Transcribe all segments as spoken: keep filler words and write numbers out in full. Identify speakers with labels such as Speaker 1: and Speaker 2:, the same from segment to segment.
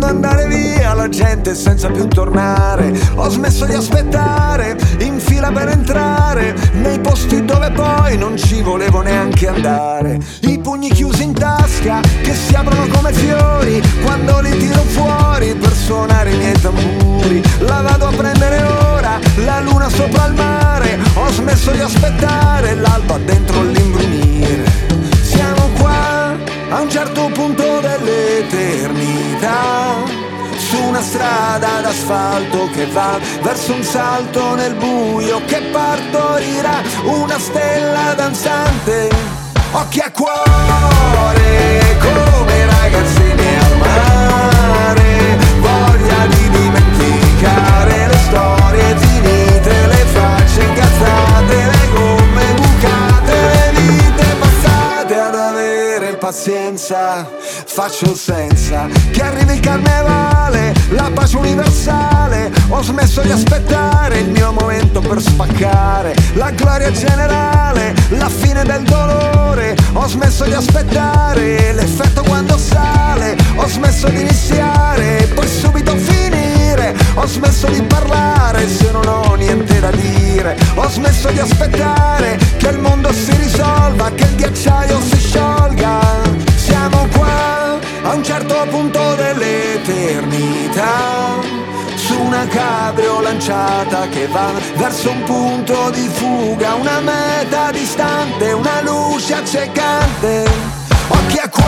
Speaker 1: andare via la gente senza più tornare. Ho smesso di aspettare in fila per entrare nei posti dove poi non ci volevo neanche andare. I pugni chiusi in tasca che si aprono come fiori quando li tiro fuori per suonare i miei tamburi. La vado a prendere ora, la luna sopra il mare. Ho smesso di aspettare l'alba dentro l'imbrunire. Siamo qua a un certo punto dell'eternità, su una strada d'asfalto che va verso un salto nel buio che partorirà una stella danzante. Occhi a cuore come ragazzini al mare, voglia di dimenticare le storie finite, le facce incazzate, le gomme bucate, le vite passate. Ad avere pazienza faccio senza che arrivi il carnevale, la pace universale. Ho smesso di aspettare il mio momento per spaccare, la gloria generale, la fine del dolore. Ho smesso di aspettare l'effetto quando sale. Ho smesso di iniziare e poi subito finire. Ho smesso di parlare se non ho niente da dire. Ho smesso di aspettare che il mondo si risolva, che il ghiacciaio si sciolga. Siamo qua a un certo punto dell'eternità, su una cabrio lanciata che va verso un punto di fuga, una meta distante, una luce accecante. Occhi a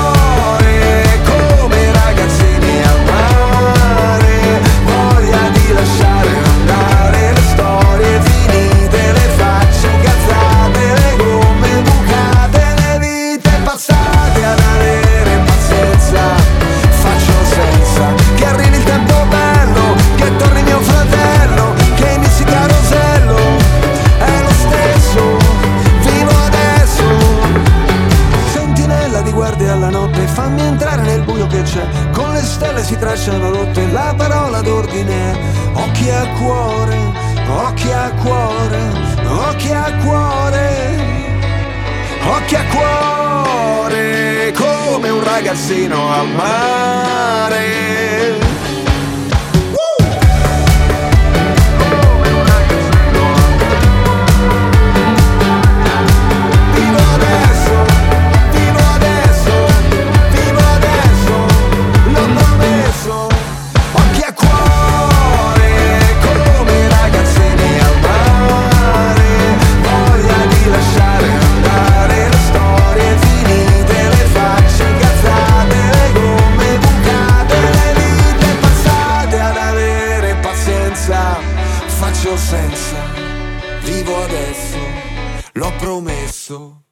Speaker 1: cuore come ragazzini al mare, voglia di lasciare andare le storie finite, le facce incazzate, le gomme bucate, le vite passate. Ad avere pazienza faccio senza che arrivi il tempo bello, che torni mio fratello, che inizi carosello. È lo stesso, vivo adesso. Sentinella di guardia alla notte, fammi entrare nel buio che c'è, con le stelle si tracciano rotte, la parola d'ordine è occhi a cuore, occhi a cuore, occhi a cuore, occhi a cuore come un ragazzino al mare. Faccio senza, vivo adesso, l'ho promesso.